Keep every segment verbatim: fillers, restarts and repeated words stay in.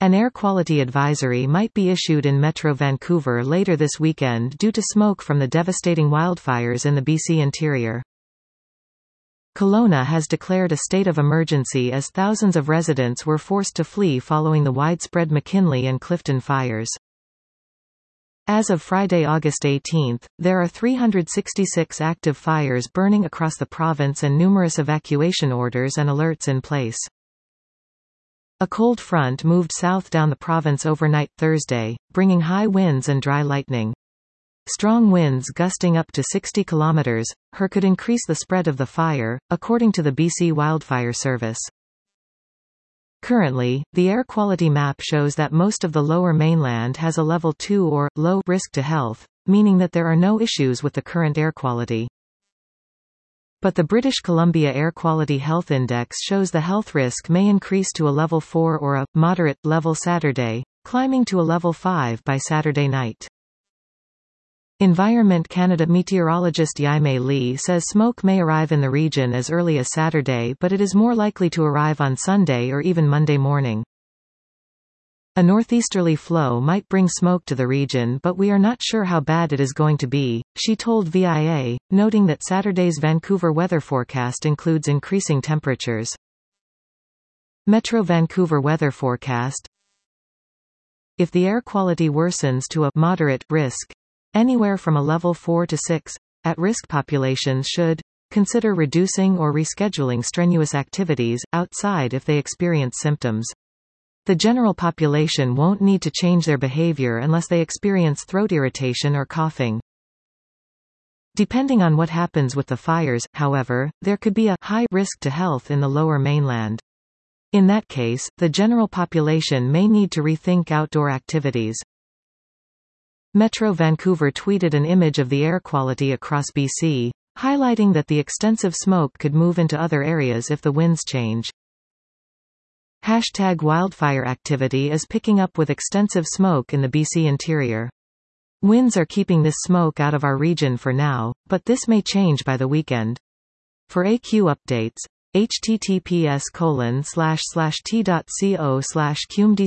An air quality advisory might be issued in Metro Vancouver later this weekend due to smoke from the devastating wildfires in the B C interior. Kelowna has declared a state of emergency as thousands of residents were forced to flee following the widespread McKinley and Clifton fires. As of Friday, August eighteenth, there are three hundred sixty-six active fires burning across the province and numerous evacuation orders and alerts in place. A cold front moved south down the province overnight Thursday, bringing high winds and dry lightning. Strong winds gusting up to sixty kilometers per hour could increase the spread of the fire, according to the B C Wildfire Service. Currently, the air quality map shows that most of the Lower Mainland has a level two or low risk to health, meaning that there are no issues with the current air quality. But the British Columbia Air Quality Health Index shows the health risk may increase to a level four or a moderate level Saturday, climbing to a level five by Saturday night. Environment Canada meteorologist Yaimei Lee says smoke may arrive in the region as early as Saturday, but it is more likely to arrive on Sunday or even Monday morning. A northeasterly flow might bring smoke to the region, but we are not sure how bad it is going to be, she told V I A, noting that Saturday's Vancouver weather forecast includes increasing temperatures. Metro Vancouver weather forecast. If the air quality worsens to a moderate risk, anywhere from a level four to six, at-risk populations should consider reducing or rescheduling strenuous activities outside if they experience symptoms. The general population won't need to change their behavior unless they experience throat irritation or coughing. Depending on what happens with the fires, however, there could be a high risk to health in the Lower Mainland. In that case, the general population may need to rethink outdoor activities. Metro Vancouver tweeted an image of the air quality across B C, highlighting that the extensive smoke could move into other areas if the winds change. Hashtag wildfire activity is picking up with extensive smoke in the B C interior. Winds are keeping this smoke out of our region for now, but this may change by the weekend. For A Q updates, https colon slash slash t.co slash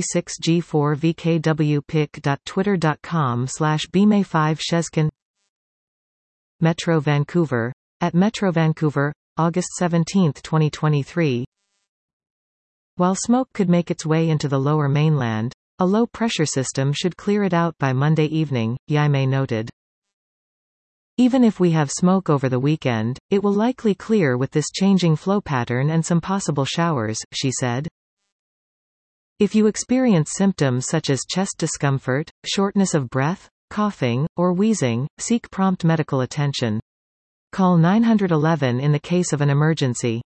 qmd6g4vkwpic.twitter.com slash bmay5sheskin. Metro Vancouver. At Metro Vancouver, August seventeenth twenty twenty-three. While smoke could make its way into the Lower Mainland, a low-pressure system should clear it out by Monday evening, Yaimei noted. Even if we have smoke over the weekend, it will likely clear with this changing flow pattern and some possible showers, she said. If you experience symptoms such as chest discomfort, shortness of breath, coughing, or wheezing, seek prompt medical attention. Call nine one one in the case of an emergency.